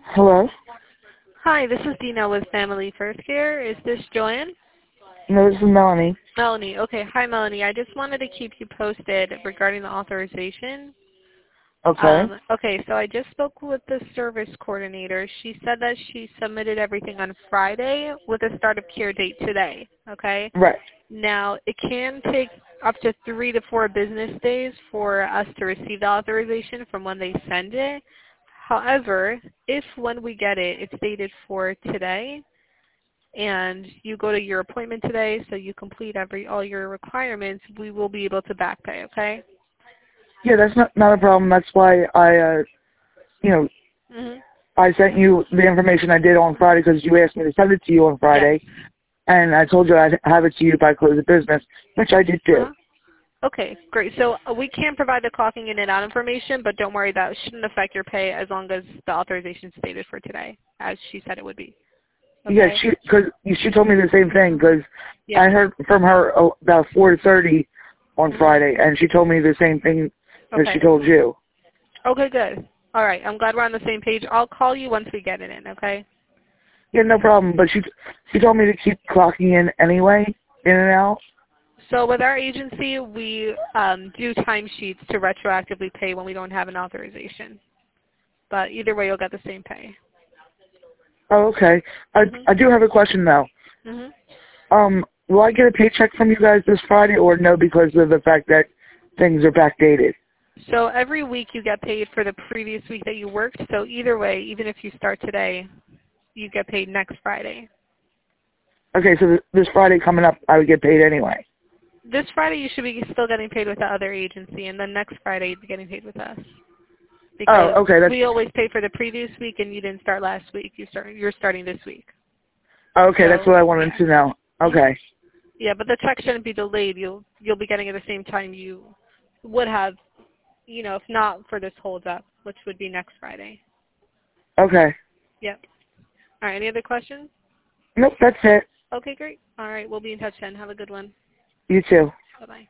Hello? Hi, this is Dina with Family First Care. Is this Joanne? No, this is Melanie. Melanie. Okay. Hi, Melanie. I just wanted to keep you posted regarding the authorization. Okay. Okay, so I just spoke with the service coordinator. She said that she submitted everything on Friday with a start of care date today. Okay? Right. Now, it can take up to 3 to 4 business days for us to receive the authorization from when they send it. However, if when we get it, it's dated for today, and you go to your appointment today, so you complete all your requirements, we will be able to back pay, okay? Yeah, that's not a problem. That's why I, Mhm. I sent you the information I did on Friday because you asked me to send it to you on Yes. Friday, and I told you I'd have it to you by close of business, which I did do. Okay, great. So we can provide the clocking in and out information, but don't worry, that shouldn't affect your pay as long as the authorization is stated for today, as she said it would be. Yeah, Okay? she told me the same thing because Yeah. I heard from her about 4:30 on Friday, and she told me the same thing that she Okay. told you. Okay, good. All right, I'm glad we're on the same page. I'll call you once we get it in, okay? Yeah, no problem. But she told me to keep clocking in anyway, in and out. So with our agency, we do timesheets to retroactively pay when we don't have an authorization. But either way, you'll get the same pay. Oh, okay. I do have a question though. Mhm. Will I get a paycheck from you guys this Friday or no because of the fact that things are backdated? So every week you get paid for the previous week that you worked. So either way, even if you start today, you get paid next Friday. Okay, so this Friday coming up, I would get paid anyway. This Friday you should be still getting paid with the other agency, and then next Friday you'd be getting paid with us. Because Oh, okay. we always pay for the previous week, and you didn't start last week. You're starting this week. Okay, that's So what I wanted to know. Okay. Yeah, but the check shouldn't be delayed. You'll be getting it at the same time you would have, if not for this hold up, which would be next Friday. Okay. Yep. All right. Any other questions? Nope, that's it. Okay, great. All right. We'll be in touch then. Have a good one. You too. Bye-bye.